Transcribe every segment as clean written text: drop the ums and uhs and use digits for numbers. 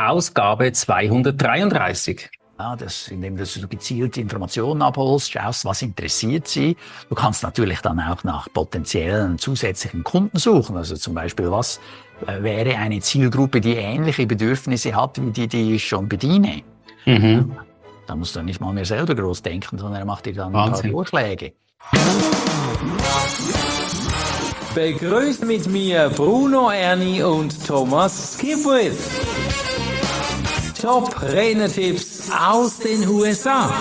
Ausgabe 233. Ja, indem du so gezielt Informationen abholst, schaust, was interessiert sie. Du kannst natürlich dann auch nach potenziellen zusätzlichen Kunden suchen. Also zum Beispiel, was wäre eine Zielgruppe, die ähnliche Bedürfnisse hat, wie die ich schon bediene. Mhm. Da musst du nicht mal mehr selber groß denken, sondern er macht dir dann Wahnsinn. ein paar Vorschläge. Begrüßt mit mir Bruno Erni und Thomas Skipwith. Top-Renner-Tipps aus den USA.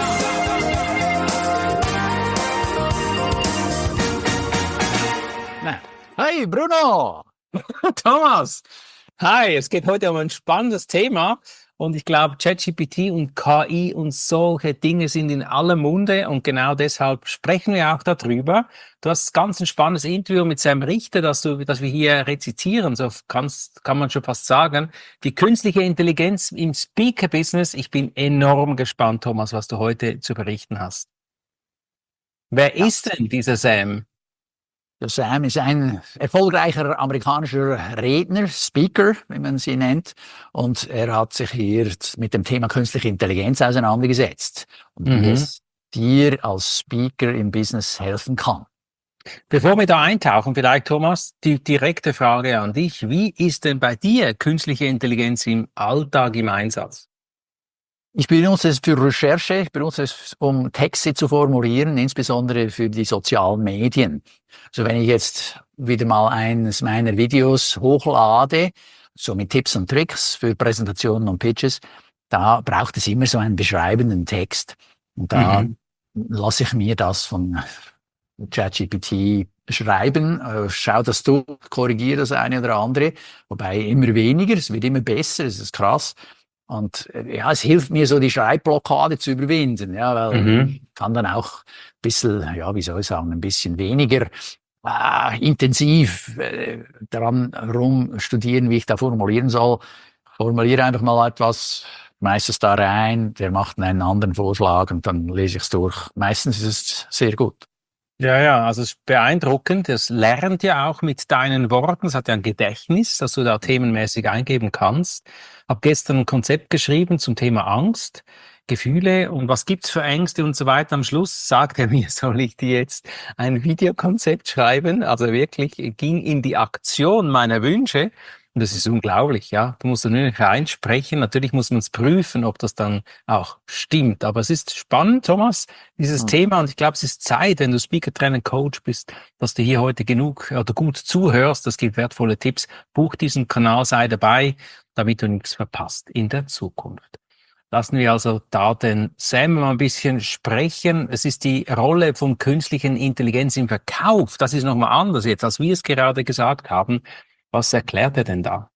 Hey Bruno! Thomas, hi, es geht heute um ein spannendes Thema und ich glaube, ChatGPT und KI und solche Dinge sind in aller Munde und genau deshalb sprechen wir auch darüber. Du hast ganz ein spannendes Interview mit Sam Richter, das wir hier rezitieren, so kann man schon fast sagen. Die künstliche Intelligenz im Speaker-Business. Ich bin enorm gespannt, Thomas, was du heute zu berichten hast. Wer ist denn dieser Sam? Der Sam ist ein erfolgreicher amerikanischer Redner, Speaker, wie man sie nennt. Und er hat sich hier mit dem Thema künstliche Intelligenz auseinandergesetzt. Und wie es dir als Speaker im Business helfen kann. Bevor wir da eintauchen, vielleicht, Thomas, die direkte Frage an dich. Wie ist denn bei dir künstliche Intelligenz im Alltag im Einsatz? Ich benutze es für Recherche, ich benutze es, um Texte zu formulieren, insbesondere für die sozialen Medien. Also wenn ich jetzt wieder mal eines meiner Videos hochlade, so mit Tipps und Tricks für Präsentationen und Pitches, da braucht es immer so einen beschreibenden Text. Und da lasse ich mir das von ChatGPT schreiben, schau das du, korrigiere das eine oder andere, wobei immer weniger, es wird immer besser, es ist krass. Und ja, es hilft mir so, die Schreibblockade zu überwinden, ja, weil ich kann dann auch ein bisschen, ja, wie soll ich sagen, ein bisschen weniger intensiv daran rumstudieren, wie ich da formulieren soll. Formuliere einfach mal etwas, meistens da rein, der macht einen anderen Vorschlag und dann lese ich es durch. Meistens ist es sehr gut. Ja, also es ist beeindruckend. Es lernt ja auch mit deinen Worten. Es hat ja ein Gedächtnis, das du da themenmäßig eingeben kannst. Hab gestern ein Konzept geschrieben zum Thema Angst, Gefühle und was gibt's für Ängste und so weiter. Am Schluss sagt er mir, soll ich dir jetzt ein Videokonzept schreiben? Also wirklich ging in die Aktion meiner Wünsche. Und das ist unglaublich, ja. Du musst natürlich reinsprechen. Natürlich muss man es prüfen, ob das dann auch stimmt. Aber es ist spannend, Thomas, dieses Thema. Und ich glaube, es ist Zeit, wenn du Speaker, Trainer, Coach bist, dass du hier heute genug oder gut zuhörst. Das gibt wertvolle Tipps. Buch diesen Kanal, sei dabei, damit du nichts verpasst in der Zukunft. Lassen wir also da den Sam mal ein bisschen sprechen. Es ist die Rolle von künstlichen Intelligenz im Verkauf. Das ist nochmal anders jetzt, als wir es gerade gesagt haben. Was erklärt er denn da?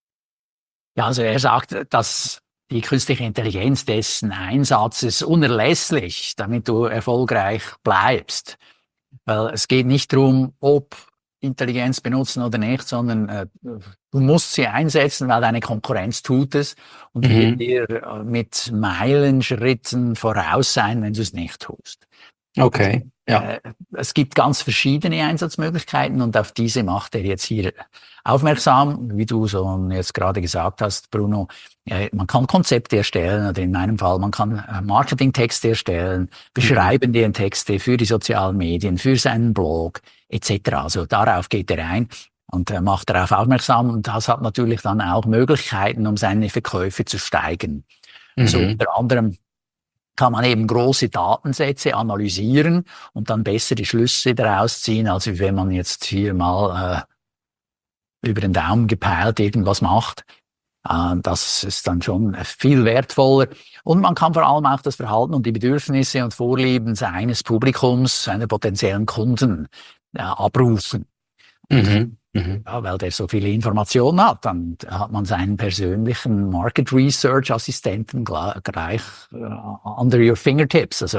Ja, also er sagt, dass die künstliche Intelligenz dessen Einsatz ist unerlässlich, damit du erfolgreich bleibst. Weil es geht nicht darum, ob Intelligenz benutzen oder nicht, sondern du musst sie einsetzen, weil deine Konkurrenz tut es und wird dir mit Meilenschritten voraus sein, wenn du es nicht tust. Okay, ja. Es gibt ganz verschiedene Einsatzmöglichkeiten und auf diese macht er jetzt hier aufmerksam, wie du so jetzt gerade gesagt hast, Bruno. Man kann Konzepte erstellen oder in meinem Fall, man kann Marketingtexte erstellen, beschreibende Texte für die sozialen Medien, für seinen Blog etc. Also darauf geht er ein und macht darauf aufmerksam und das hat natürlich dann auch Möglichkeiten, um seine Verkäufe zu steigern. So unter anderem kann man eben große Datensätze analysieren und dann bessere Schlüsse daraus ziehen, als wenn man jetzt hier mal über den Daumen gepeilt irgendwas macht. Das ist dann schon viel wertvoller. Und man kann vor allem auch das Verhalten und die Bedürfnisse und Vorlieben seines Publikums, seiner potenziellen Kunden abrufen. Ja, weil der so viele Informationen hat, dann hat man seinen persönlichen Market Research Assistenten gleich under your fingertips. Also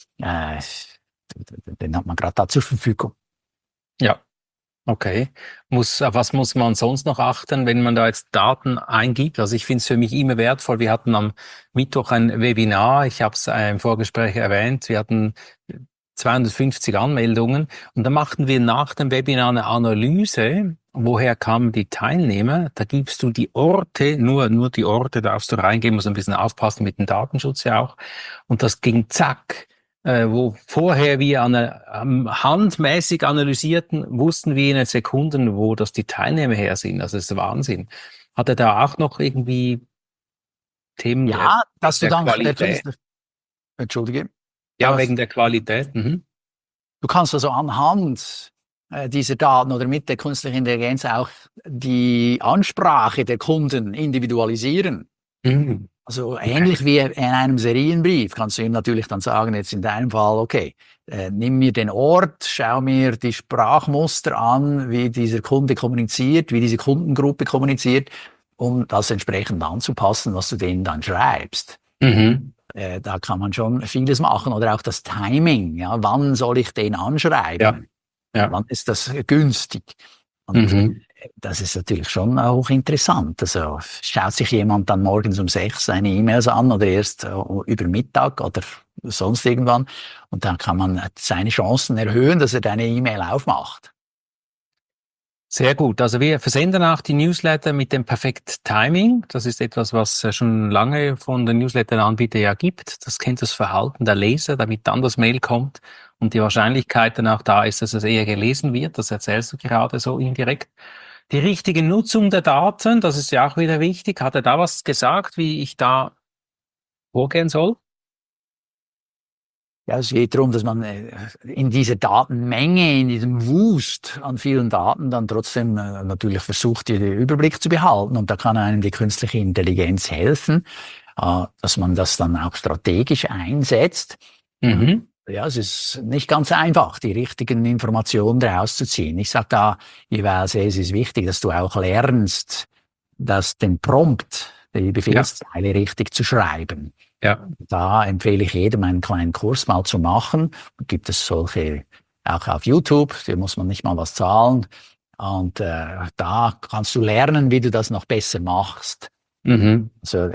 den hat man gerade da zur Verfügung. Ja, okay. Auf was muss man sonst noch achten, wenn man da jetzt Daten eingibt? Also ich finde es für mich immer wertvoll. Wir hatten am Mittwoch ein Webinar, ich habe es im Vorgespräch erwähnt, wir hatten 250 Anmeldungen und dann machten wir nach dem Webinar eine Analyse woher kamen die Teilnehmer? Da gibst du die Orte, nur die Orte darfst du reingeben, musst ein bisschen aufpassen mit dem Datenschutz ja auch. Und das ging zack. Wo vorher wir handmäßig analysierten, wussten wir in Sekunden, wo das die Teilnehmer her sind. Also das ist Wahnsinn. Hat er da auch noch irgendwie Themen Ja, dass du der dann, Qualität? Entschuldige. Ja, wegen der Qualität. Mhm. Du kannst also anhand dieser Daten oder mit der künstlichen Intelligenz auch die Ansprache der Kunden individualisieren. Mhm. Also ähnlich wie in einem Serienbrief kannst du ihm natürlich dann sagen, jetzt in deinem Fall, okay, nimm mir den Ort, schau mir die Sprachmuster an, wie dieser Kunde kommuniziert, wie diese Kundengruppe kommuniziert, um das entsprechend anzupassen, was du denen dann schreibst. Mhm. Da kann man schon vieles machen. Oder auch das Timing, ja, wann soll ich den anschreiben? Ja. Wann ist das günstig? Und Mhm. das ist natürlich schon auch interessant. Also schaut sich jemand dann morgens um 6 seine E-Mails an oder erst über Mittag oder sonst irgendwann und dann kann man seine Chancen erhöhen, dass er deine E-Mail aufmacht. Sehr gut. Also wir versenden auch die Newsletter mit dem Perfect Timing. Das ist etwas, was schon lange von den Newsletter-Anbietern ja gibt. Das kennt das Verhalten der Leser, damit dann das Mail kommt und die Wahrscheinlichkeit dann auch da ist, dass es eher gelesen wird. Das erzählst du gerade so indirekt. Die richtige Nutzung der Daten, das ist ja auch wieder wichtig. Hat er da was gesagt, wie ich da vorgehen soll? Ja, es geht darum, dass man in dieser Datenmenge, in diesem Wust an vielen Daten dann trotzdem natürlich versucht, den Überblick zu behalten. Und da kann einem die künstliche Intelligenz helfen, dass man das dann auch strategisch einsetzt. Mhm. Ja, es ist nicht ganz einfach, die richtigen Informationen daraus zu ziehen. Ich sage da jeweils, es ist wichtig, dass du auch lernst, den Prompt, die Befehlszeile richtig zu schreiben. Ja. Da empfehle ich jedem einen kleinen Kurs mal zu machen. Gibt es solche auch auf YouTube, da muss man nicht mal was zahlen. Und da kannst du lernen, wie du das noch besser machst. Mhm. Also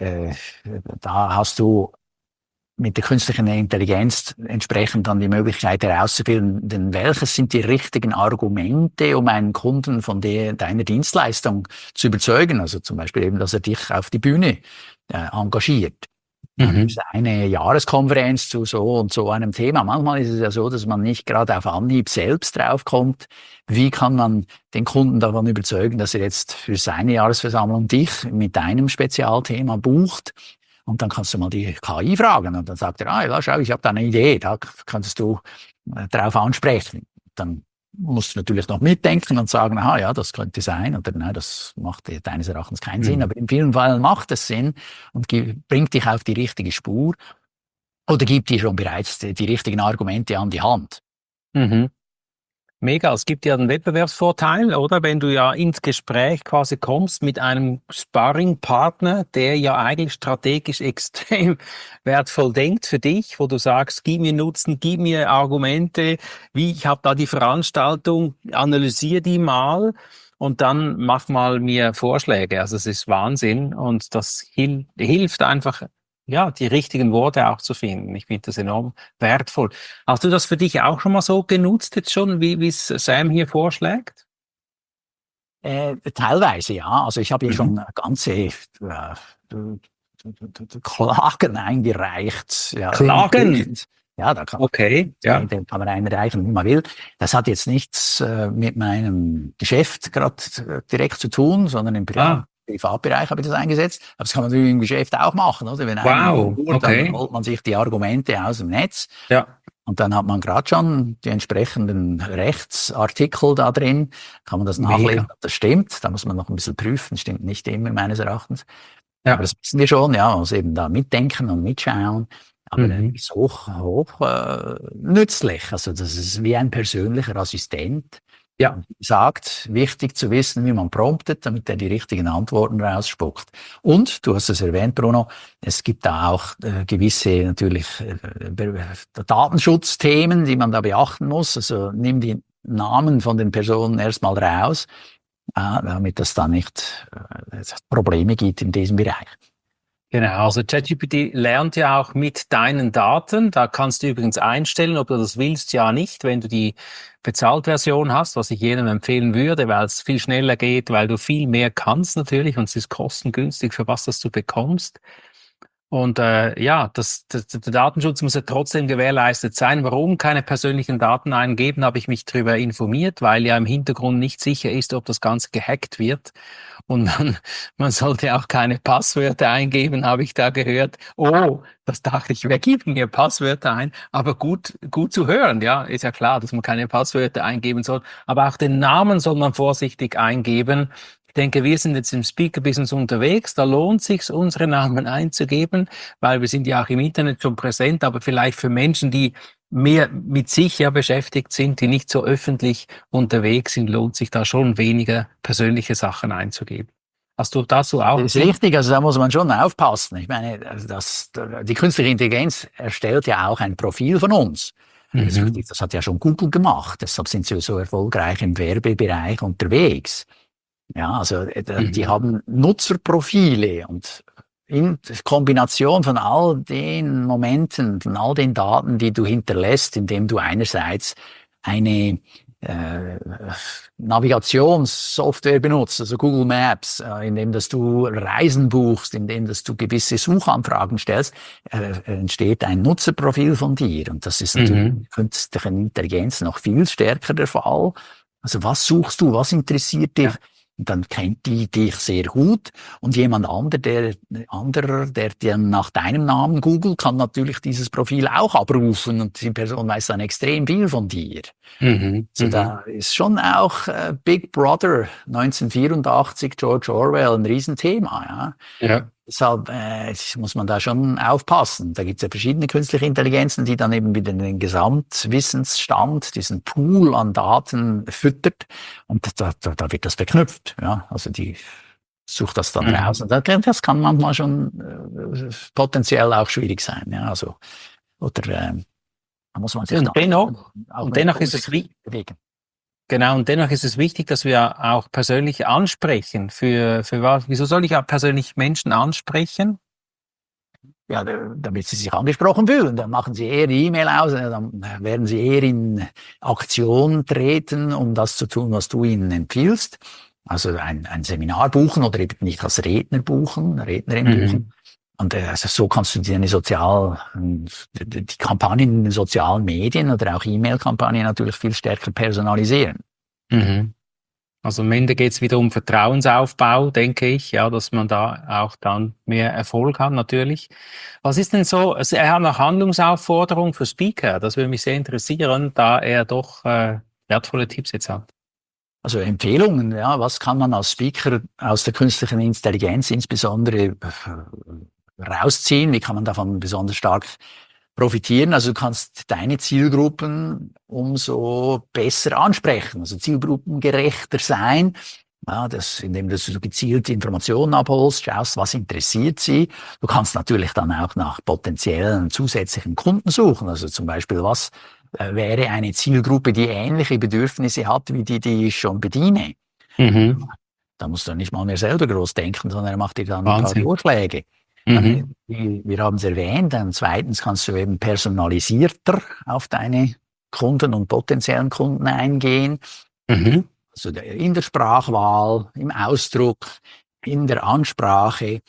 da hast du mit der künstlichen Intelligenz entsprechend dann die Möglichkeit herauszufinden, welches sind die richtigen Argumente, um einen Kunden von deiner Dienstleistung zu überzeugen. Also zum Beispiel eben, dass er dich auf die Bühne engagiert. Mhm. Eine Jahreskonferenz zu so und so einem Thema. Manchmal ist es ja so, dass man nicht gerade auf Anhieb selbst draufkommt. Wie kann man den Kunden davon überzeugen, dass er jetzt für seine Jahresversammlung dich mit deinem Spezialthema bucht? Und dann kannst du mal die KI fragen und dann sagt er, ja, schau, ich habe da eine Idee, da kannst du drauf ansprechen. Dann musst du natürlich noch mitdenken und sagen, aha, ja, das könnte sein oder nein, das macht deines Erachtens keinen Sinn. Aber in vielen Fällen macht es Sinn und bringt dich auf die richtige Spur oder gibt dir schon bereits die richtigen Argumente an die Hand. Mhm. Mega, es gibt ja einen Wettbewerbsvorteil, oder? Wenn du ja ins Gespräch quasi kommst mit einem Sparringpartner, der ja eigentlich strategisch extrem wertvoll denkt für dich, wo du sagst, gib mir Nutzen, gib mir Argumente, wie ich habe da die Veranstaltung, analysiere die mal und dann mach mal mir Vorschläge. Also es ist Wahnsinn und das hilft einfach, ja, die richtigen Worte auch zu finden. Ich finde das enorm wertvoll. Hast du das für dich auch schon mal so genutzt jetzt schon, wie es Sam hier vorschlägt? Teilweise, ja. Also ich habe hier schon ganze Klagen eingereicht. Ja, Klagen? Ja, da kann, Okay, ja. den kann man einreichen, wie man will. Das hat jetzt nichts mit meinem Geschäft gerade direkt zu tun, sondern im Privatbereich habe ich das eingesetzt. Aber das kann man natürlich im Geschäft auch machen, oder? Wenn Wow, okay. dann holt man sich die Argumente aus dem Netz. Ja. Und dann hat man gerade schon die entsprechenden Rechtsartikel da drin, kann man das nachlesen, ob das stimmt. Da muss man noch ein bisschen prüfen, stimmt nicht immer meines Erachtens. Ja. Aber das wissen wir schon, ja, also eben da mitdenken und mitschauen. Aber das ist hoch nützlich. Also das ist wie ein persönlicher Assistent. Ja. Und wie gesagt, wichtig zu wissen, wie man promptet, damit er die richtigen Antworten rausspuckt. Und, du hast es erwähnt, Bruno, es gibt da auch gewisse natürlich Datenschutzthemen, die man da beachten muss. Also nimm die Namen von den Personen erstmal raus, damit es da nicht Probleme gibt in diesem Bereich. Genau, also ChatGPT lernt ja auch mit deinen Daten. Da kannst du übrigens einstellen, ob du das willst, ja nicht, wenn du die Bezahltversion hast, was ich jedem empfehlen würde, weil es viel schneller geht, weil du viel mehr kannst natürlich und es ist kostengünstig für was, das du bekommst. Und ja, der Datenschutz muss ja trotzdem gewährleistet sein. Warum keine persönlichen Daten eingeben, habe ich mich darüber informiert, weil ja im Hintergrund nicht sicher ist, ob das Ganze gehackt wird. Und man sollte auch keine Passwörter eingeben, habe ich da gehört. Oh, das dachte ich, wer gibt mir Passwörter ein? Aber gut zu hören, ja, ist ja klar, dass man keine Passwörter eingeben soll. Aber auch den Namen soll man vorsichtig eingeben. Ich denke, wir sind jetzt im Speaker-Business unterwegs, da lohnt sich, unsere Namen einzugeben, weil wir sind ja auch im Internet schon präsent, aber vielleicht für Menschen, die mehr mit sich ja beschäftigt sind, die nicht so öffentlich unterwegs sind, lohnt sich da schon weniger persönliche Sachen einzugeben. Hast du dazu auch? Das ist richtig, also da muss man schon aufpassen. Ich meine, die künstliche Intelligenz erstellt ja auch ein Profil von uns. Das hat ja schon Google gemacht, deshalb sind sie so erfolgreich im Werbebereich unterwegs. Ja, also die haben Nutzerprofile und in Kombination von all den Momenten, von all den Daten, die du hinterlässt, indem du einerseits eine Navigationssoftware benutzt, also Google Maps, indem dass du Reisen buchst, indem dass du gewisse Suchanfragen stellst, entsteht ein Nutzerprofil von dir. Und das ist natürlich mit künstlicher Intelligenz noch viel stärker der Fall. Also was suchst du, was interessiert dich? Und dann kennt die dich sehr gut. Und jemand anderer, der dann nach deinem Namen googelt, kann natürlich dieses Profil auch abrufen und die Person weiß dann extrem viel von dir. Da ist schon auch Big Brother 1984, George Orwell, ein Riesenthema. Ja. Deshalb muss man da schon aufpassen. Da gibt es ja verschiedene künstliche Intelligenzen, die dann eben wieder den Gesamtwissensstand, diesen Pool an Daten füttert und da wird das verknüpft. Ja? Also die sucht das dann raus. Und das kann manchmal schon potenziell auch schwierig sein. Ja? Also, oder da muss man sich und dennoch ist es wichtig. Genau, und dennoch ist es wichtig, dass wir auch persönlich ansprechen. Für was? Wieso soll ich auch persönlich Menschen ansprechen? Ja, damit sie sich angesprochen fühlen. Dann machen sie eher die E-Mail aus, dann werden sie eher in Aktion treten, um das zu tun, was du ihnen empfiehlst. Also ein Seminar buchen oder eben nicht als Rednerin buchen. Und also so kannst du die Kampagnen in den sozialen Medien oder auch E-Mail-Kampagnen natürlich viel stärker personalisieren. Also am Ende geht es wieder um Vertrauensaufbau, denke ich, ja, dass man da auch dann mehr Erfolg hat, natürlich. Was ist denn so, also er hat eine Handlungsaufforderung für Speaker, das würde mich sehr interessieren, da er doch wertvolle Tipps jetzt hat. Also Empfehlungen, ja, was kann man als Speaker aus der künstlichen Intelligenz insbesondere rausziehen? Wie kann man davon besonders stark profitieren? Also du kannst deine Zielgruppen umso besser ansprechen, also zielgruppengerechter sein. Ja, indem du gezielt Informationen abholst, schaust, was interessiert sie. Du kannst natürlich dann auch nach potenziellen zusätzlichen Kunden suchen. Also zum Beispiel, was wäre eine Zielgruppe, die ähnliche Bedürfnisse hat, wie die ich schon bediene? Da musst du nicht mal mehr selber groß denken, sondern er macht dir dann ein paar Vorschläge. Wir haben es erwähnt. Und zweitens kannst du eben personalisierter auf deine Kunden und potenziellen Kunden eingehen. Also in der Sprachwahl, im Ausdruck, in der Ansprache.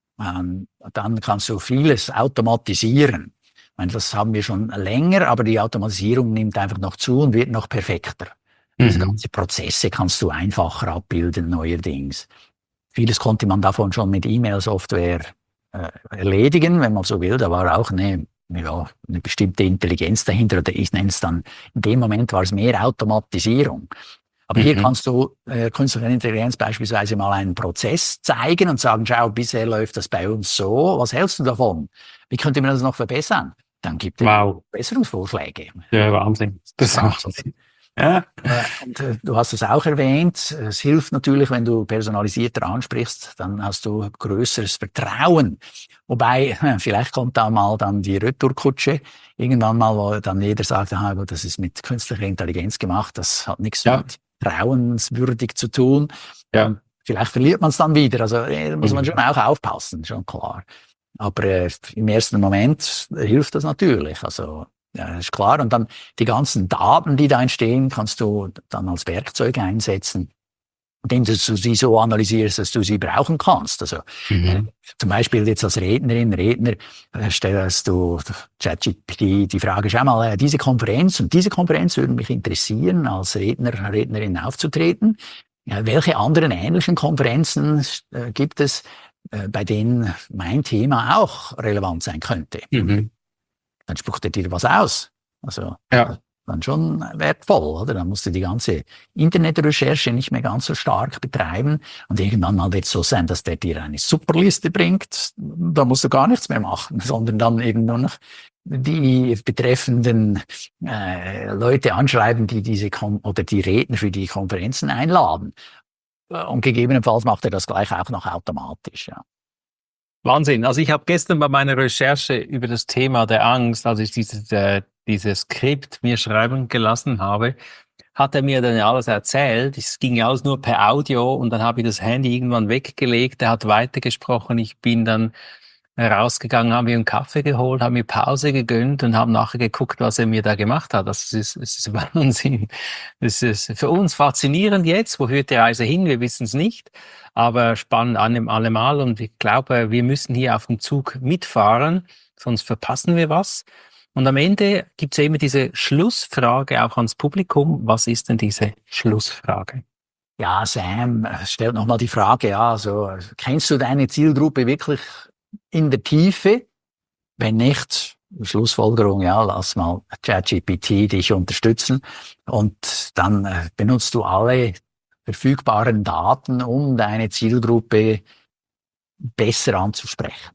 Dann kannst du vieles automatisieren. Ich meine, das haben wir schon länger, aber die Automatisierung nimmt einfach noch zu und wird noch perfekter. Also ganze Prozesse kannst du einfacher abbilden neuerdings. Vieles konnte man davon schon mit E-Mail-Software erledigen, wenn man so will. Da war auch eine bestimmte Intelligenz dahinter. Oder ich nenne es dann, in dem Moment war es mehr Automatisierung. Aber hier kannst du künstliche Intelligenz beispielsweise mal einen Prozess zeigen und sagen, schau, bisher läuft das bei uns so. Was hältst du davon? Wie könnte man das noch verbessern? Dann gibt es Verbesserungsvorschläge. Ja, Wahnsinn. Das ist Wahnsinn. Ja. Und du hast es auch erwähnt, es hilft natürlich, wenn du personalisierter ansprichst, dann hast du größeres Vertrauen. Wobei, vielleicht kommt da mal dann die Retourkutsche, irgendwann mal, wo dann jeder sagt, gut, das ist mit künstlicher Intelligenz gemacht, das hat nichts mit vertrauenswürdig zu tun. Ja. vielleicht verliert man es dann wieder. Also da muss man schon auch aufpassen, schon klar. Aber im ersten Moment hilft das natürlich. Also ja, ist klar. Und dann die ganzen Daten, die da entstehen, kannst du dann als Werkzeug einsetzen, indem du sie so analysierst, dass du sie brauchen kannst. Also zum Beispiel jetzt als Redner stellst du ChatGPT die Frage, schau mal, diese Konferenz würde mich interessieren, als Rednerin aufzutreten. Ja, welche anderen ähnlichen Konferenzen gibt es, bei denen mein Thema auch relevant sein könnte? Dann spuckt er dir was aus. Also dann schon wertvoll, oder? Dann musst du die ganze Internetrecherche nicht mehr ganz so stark betreiben und irgendwann mal wird es so sein, dass der dir eine Superliste bringt. Da musst du gar nichts mehr machen, sondern dann eben nur noch die betreffenden Leute anschreiben, die die Redner für die Konferenzen einladen. Und gegebenenfalls macht er das gleich auch noch automatisch, ja. Wahnsinn. Also ich habe gestern bei meiner Recherche über das Thema der Angst, als ich dieses Skript mir schreiben gelassen habe, hat er mir dann alles erzählt. Es ging ja alles nur per Audio und dann habe ich das Handy irgendwann weggelegt. Er hat weitergesprochen. Ich bin dann rausgegangen, habe mir einen Kaffee geholt, habe mir Pause gegönnt und habe nachher geguckt, was er mir da gemacht hat. Das ist Wahnsinn. Es ist für uns faszinierend jetzt. Wo führt die Reise hin? Wir wissen es nicht. Aber spannend allemal. Und ich glaube, wir müssen hier auf dem Zug mitfahren, sonst verpassen wir was. Und am Ende gibt es ja immer diese Schlussfrage auch ans Publikum. Was ist denn diese Schlussfrage? Ja, Sam stellt nochmal die Frage, ja, also kennst du deine Zielgruppe wirklich in der Tiefe? Wenn nicht, Schlussfolgerung, ja, lass mal ChatGPT dich unterstützen und dann benutzt du alle verfügbaren Daten, um deine Zielgruppe besser anzusprechen.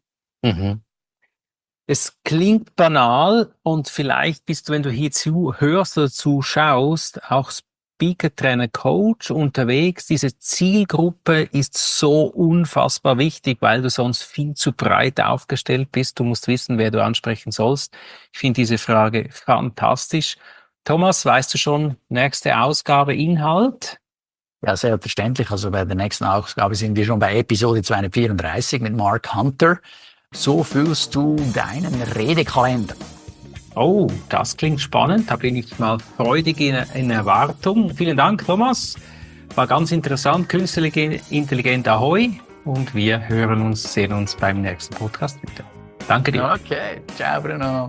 Es klingt banal und vielleicht bist du, wenn du hier zuhörst oder zuschaust, auch Speaker, Trainer, Coach unterwegs. Diese Zielgruppe ist so unfassbar wichtig, weil du sonst viel zu breit aufgestellt bist. Du musst wissen, wer du ansprechen sollst. Ich finde diese Frage fantastisch. Thomas, weißt du schon, nächste Ausgabe, Inhalt? Ja, selbstverständlich. Also bei der nächsten Ausgabe sind wir schon bei Episode 234 mit Mark Hunter. So füllst du deinen Redekalender. Oh, das klingt spannend. Da bin ich mal freudig in Erwartung. Vielen Dank, Thomas. War ganz interessant. Künstliche Intelligenz Ahoi. Und wir sehen uns beim nächsten Podcast wieder. Danke dir. Okay. Ciao, Bruno.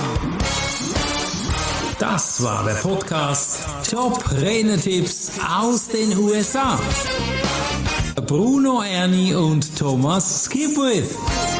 Das war der Podcast Top Rednertipps aus den USA. Bruno Erni und Thomas Skipwith.